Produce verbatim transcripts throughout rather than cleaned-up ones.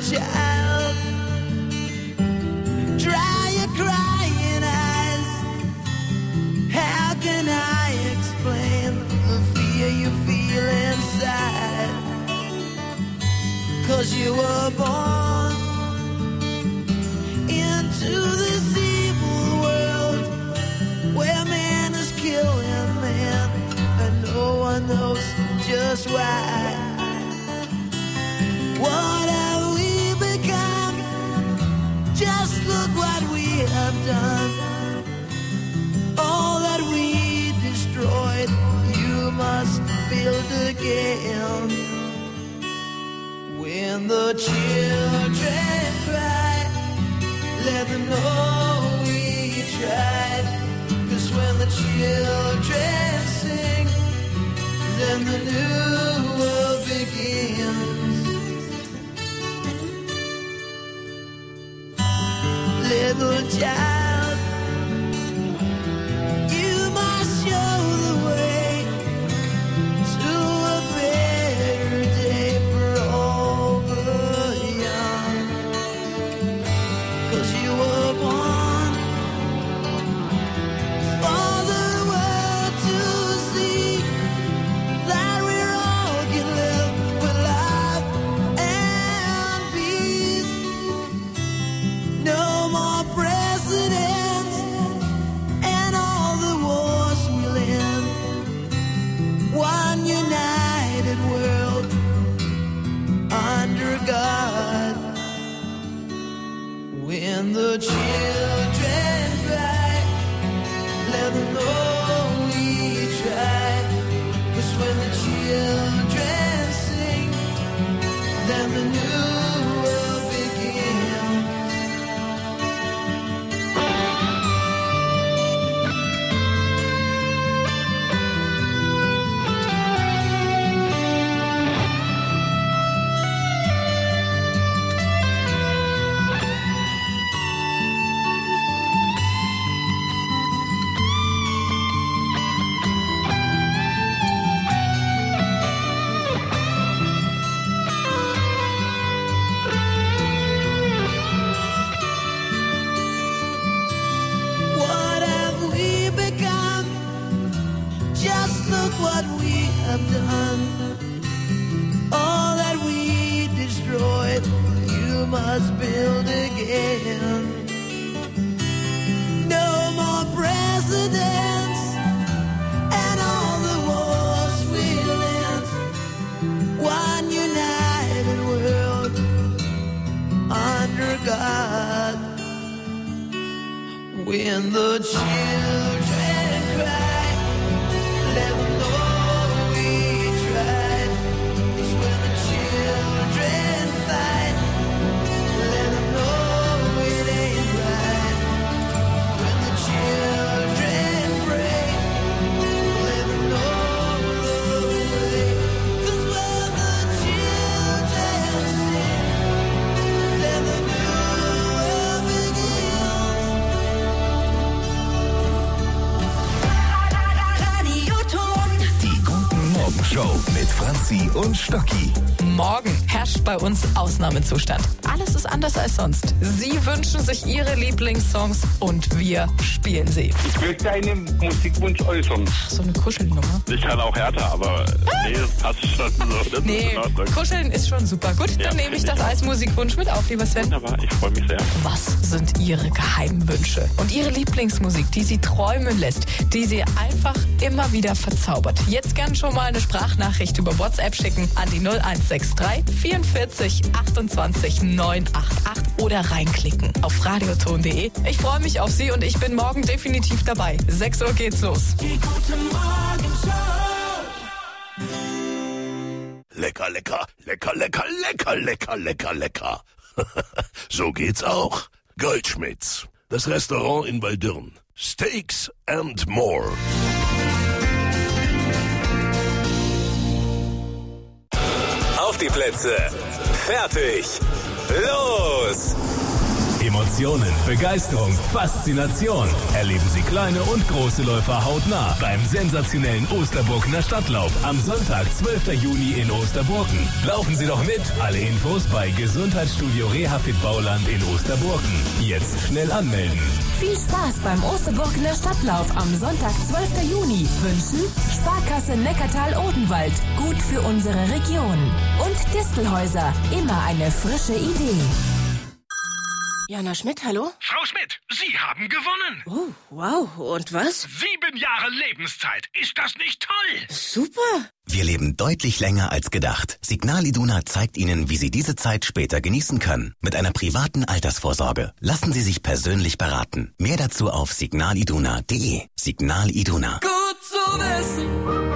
child. Dry your crying eyes. How can I explain the fear you feel inside? 'Cause you were born into this evil world where man is killing man and no one knows just why. What have we become? Just look what we have done. All that we destroyed, you must build again. When the children cry, let them know we tried. 'Cause when the children sing, then the new world begins. Little child, you must show the way to a better day for all the young. 'Cause you were born for the world to see that we all can live with love and peace. No more presidents and all the wars we'll end. One united world under God. When the children cry, let them know we tried. 'Cause when the children sing, then the new world begins. What have we become? Just look what we have done. All that we destroyed, you must build again. No more presidents and all the wars we'll end. One united world under God. When the children cry, let them know we tried. 'Cause when the children fight, let them know it ain't right. When the children pray, let them know the way. 'Cause when the children sing, then the new world begins. Radioton. Die Guten Morgen Show mit Franzi und Stocki. Morgen herrscht bei uns Ausnahmezustand. Alles ist anders als sonst. Sie wünschen sich ihre Lieblingssongs und wir spielen sie. Ich möchte einen Musikwunsch äußern. Ach, so eine Kuschelnummer. Ich kann auch härter, aber nee, das passt schon so. Das Nee, ist in Ordnung. Kuscheln ist schon super. Gut, Ja, dann nehme ich ich das auch. als Musikwunsch mit auf, lieber Sven. Wunderbar, ich freue mich sehr. Was sind Ihre geheimen Wünsche? Und Ihre Lieblingsmusik, die Sie träumen lässt, die Sie einfach immer wieder verzaubert? Jetzt gern schon mal eine Sprachnachricht über WhatsApp schicken an die null eins sechs drei vierundvierzig achtundzwanzig neunhundertachtundachtzig oder reinklicken auf radioton punkt de. Ich freue mich auf Sie und ich bin morgen definitiv dabei. sechs Uhr geht's los. Die Gute Morgen Show. Lecker, lecker, lecker, lecker, lecker, lecker, lecker, lecker. So geht's auch. Goldschmidts, das Restaurant in Waldürn. Steaks and more. Auf die Plätze. Fertig. Los. Im Emotionen, Begeisterung, Faszination. Erleben Sie kleine und große Läufer hautnah beim sensationellen Osterburgener Stadtlauf am Sonntag, zwölften Juni in Osterburgen. Laufen Sie doch mit. Alle Infos bei Gesundheitsstudio Rehafit Bauland in Osterburgen. Jetzt schnell anmelden. Viel Spaß beim Osterburgener Stadtlauf am Sonntag, zwölften Juni. Wünschen Sparkasse Neckartal-Odenwald. Gut für unsere Region. Und Distelhäuser. Immer eine frische Idee. Jana Schmidt, hallo? Frau Schmidt, Sie haben gewonnen. Oh, wow. Und was? Sieben Jahre Lebenszeit. Ist das nicht toll? Super. Wir leben deutlich länger als gedacht. Signal Iduna zeigt Ihnen, wie Sie diese Zeit später genießen können. Mit einer privaten Altersvorsorge. Lassen Sie sich persönlich beraten. Mehr dazu auf signaliduna punkt de. Signal Iduna. Gut zu wissen.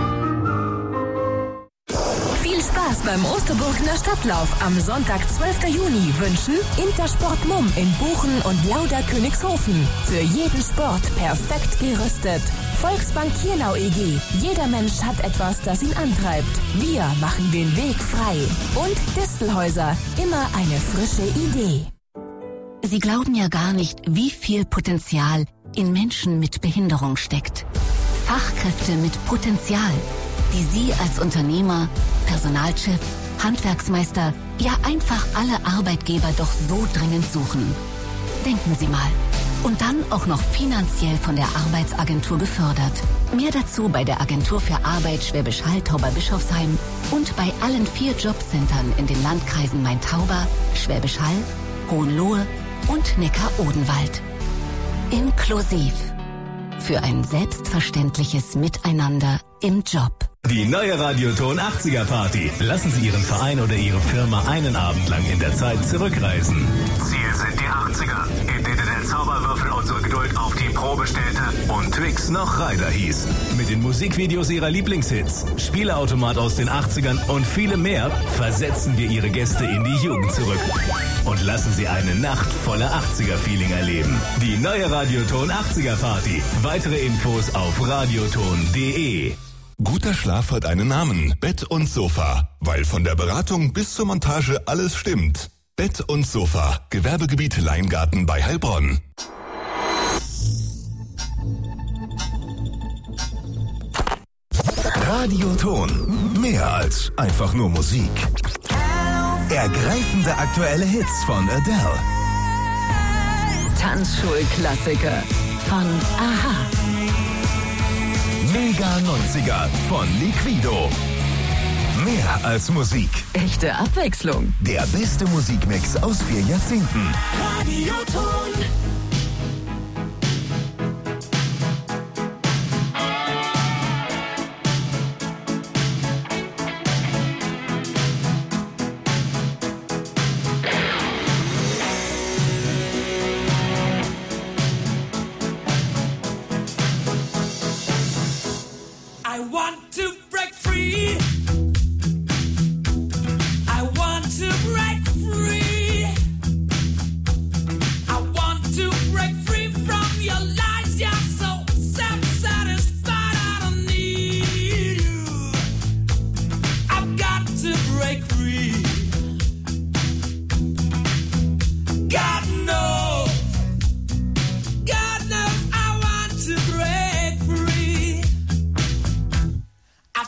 Viel Spaß beim Osterburgener Stadtlauf am Sonntag, zwölften Juni. Wünschen Intersport Mumm in Buchen und Lauder Königshofen. Für jeden Sport perfekt gerüstet. Volksbank Kienau E G. Jeder Mensch hat etwas, das ihn antreibt. Wir machen den Weg frei. Und Distelhäuser. Immer eine frische Idee. Sie glauben ja gar nicht, wie viel Potenzial in Menschen mit Behinderung steckt. Fachkräfte mit Potenzial, die Sie als Unternehmer, Personalchef, Handwerksmeister, ja einfach alle Arbeitgeber doch so dringend suchen. Denken Sie mal. Und dann auch noch finanziell von der Arbeitsagentur gefördert. Mehr dazu bei der Agentur für Arbeit Schwäbisch Hall Tauber-Bischofsheim und bei allen vier Jobcentern in den Landkreisen Main-Tauber, Schwäbisch Hall, Hohenlohe und Neckar-Odenwald. Inklusiv. Für ein selbstverständliches Miteinander im Job. Die neue Radioton achtziger Party. Lassen Sie Ihren Verein oder Ihre Firma einen Abend lang in der Zeit zurückreisen. Ziel sind die achtziger, in denen der Zauberwürfel unsere Geduld auf die Probe stellte und Twix noch Ryder hieß. Mit den Musikvideos Ihrer Lieblingshits, Spieleautomat aus den achtzigern und vielem mehr versetzen wir Ihre Gäste in die Jugend zurück. Und lassen Sie eine Nacht voller achtziger-Feeling erleben. Die neue Radioton achtziger Party. Weitere Infos auf radioton punkt de. Guter Schlaf hat einen Namen. Bett und Sofa. Weil von der Beratung bis zur Montage alles stimmt. Bett und Sofa. Gewerbegebiet Leingarten bei Heilbronn. Radioton. Mehr als einfach nur Musik. Ergreifende aktuelle Hits von Adele. Tanzschulklassiker von Aha. Mega neunziger von Liquido. Mehr als Musik. Echte Abwechslung. Der beste Musikmix aus vier Jahrzehnten. Radioton. I want to break free. I want to break free. I want to break free from your lies. You're so self-satisfied. I don't need you. I've got to break free. God knows. God knows I want to break free. I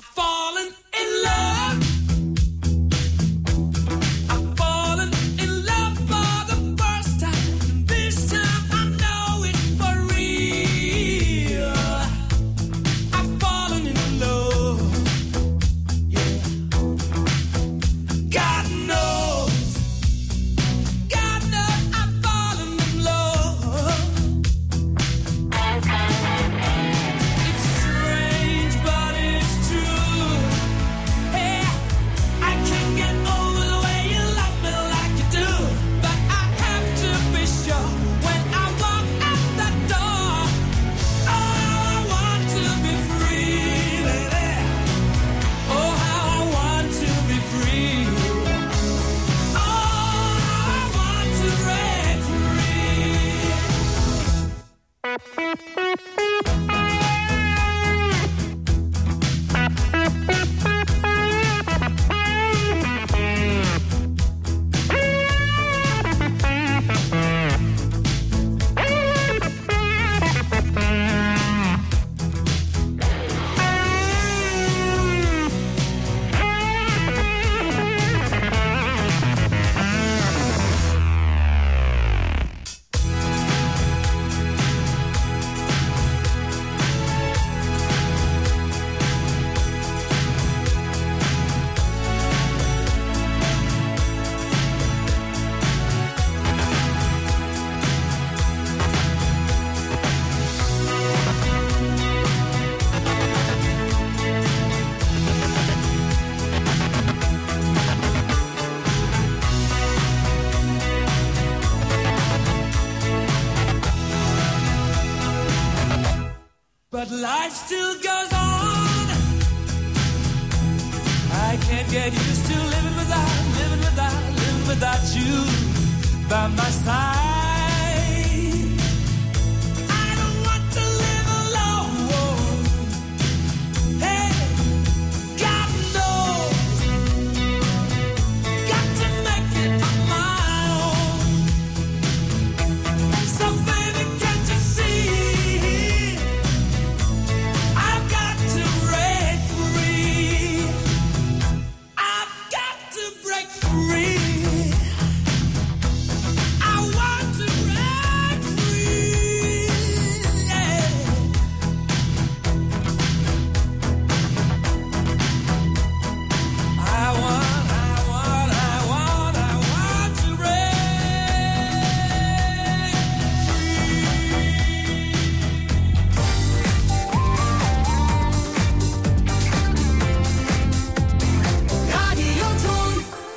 life still goes on. I can't get used to living without, living without, living without you by my side. I don't want to live alone. Hey, God knows, got to make it on my own. So baby, can't you see? I've got to break free. I've got to break free. I want to break free. Yeah. I want, I want, I want, I want to break Radioton.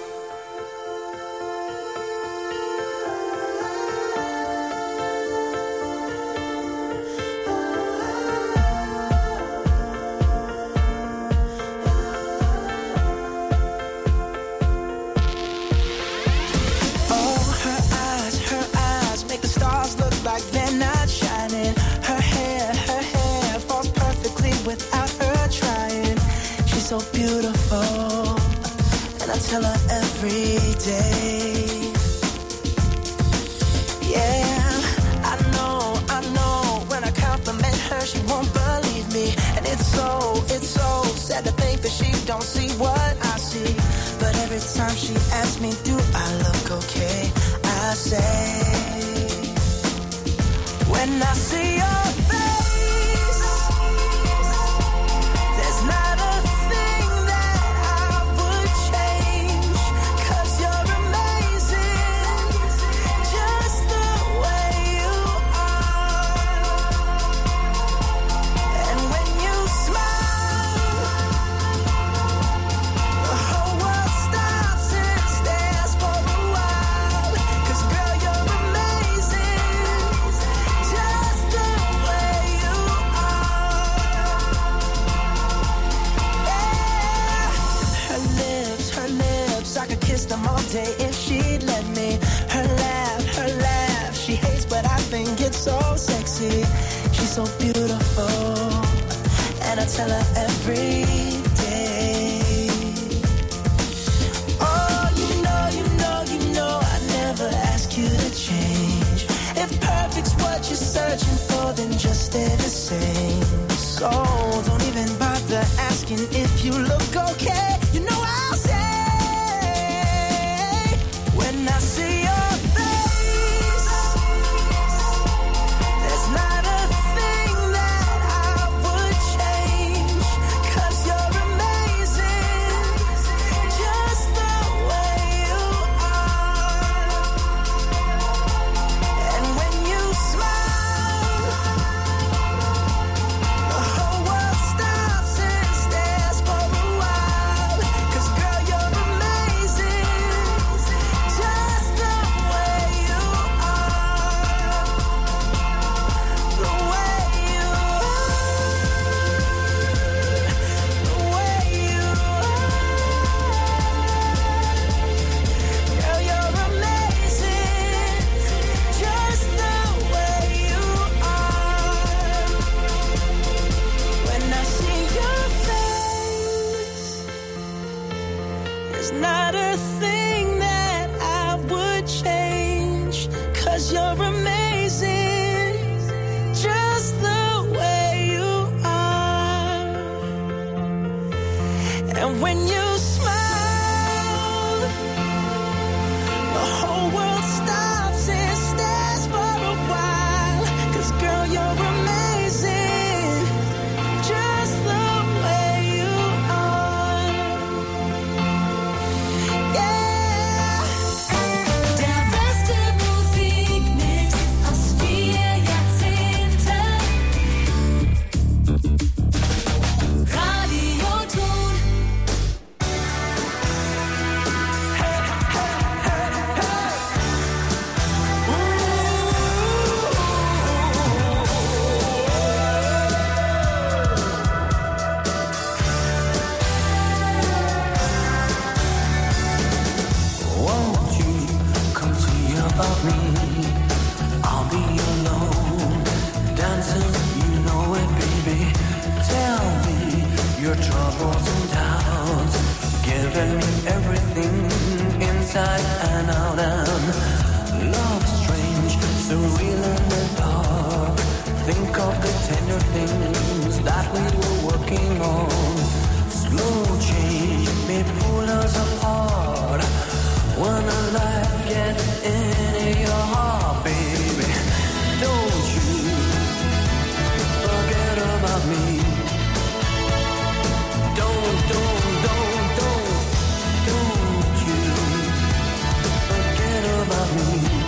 Oh, her eyes, her eyes make the stars look like they're not shining. Her hair, her hair falls perfectly without her trying. She's so beautiful, and I tell her every day. Yeah, I know, I know. When I compliment her, she won't believe me, and it's so, it's so sad to think that she don't see what I see. But every time she asks me, do I look okay? I say, when I see your face, there's not a thing that I would change. 'Cause you're amazing, just the way you are. And when you smile, the whole world stops and stares for a while. 'Cause girl, you're amazing, just the way you are. Yeah. Her lips, her lips, I could kiss them all day if she'd let me. Her laugh, her laugh, she hates but I think it's so sexy. She's so beautiful, and I tell her every day. Oh, you know, you know, you know, I never ask you to change. If perfect's what you're searching for, then just stay the same. So don't even bother asking if you look okay. You know I'll say, when I see your face, there's not a thing that I would change. 'Cause you're amazing, just the way you are. And when you smile, the whole world stops and stares for a while. 'Cause girl, you're amazing, just the way you are. The way you are. The way you are. Girl, you're amazing, just the way you are. When I see your face, there's not a thing that I would change. 'Cause you're amazing, just the way you are. And when you smile, the whole world stops and stares for a while. 'Cause girl, you're amazing, just the way you are. Yeah. Der beste Musikmix aus vier Jahrzehnten. Radioton. your troubles and doubts, giving me everything inside and out. And love strange, surreal in the dark. Think of the tender things that we were working on. Slow change may pull us apart. When a life gets into your heart, baby, don't you forget about me. Don't, don't, don't, don't, don't you forget about me.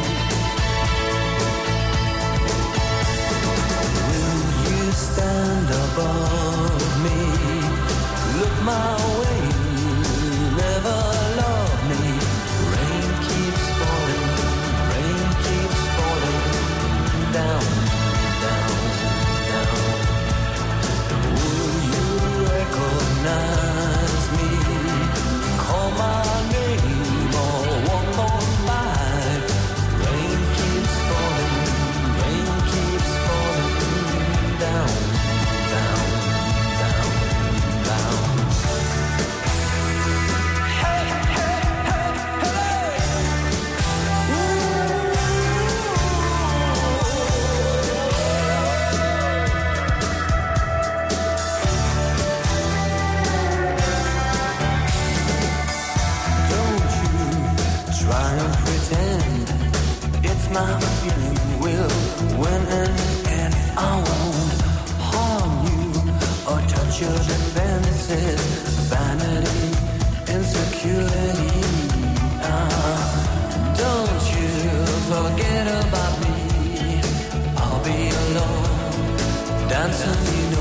Will you stand above me? Look my way, never love me. Rain keeps falling, rain keeps falling down, down, down. Will you recognize me? Call my name or walk on by. Rain keeps falling, rain keeps falling down, down, down, down. Hey, hey, hey, hey. Don't you try and pretend it's my feeling. Will win in the end. I won't harm you or touch your defenses. Vanity, insecurity. Ah, don't you forget about me. I'll be alone, dancing in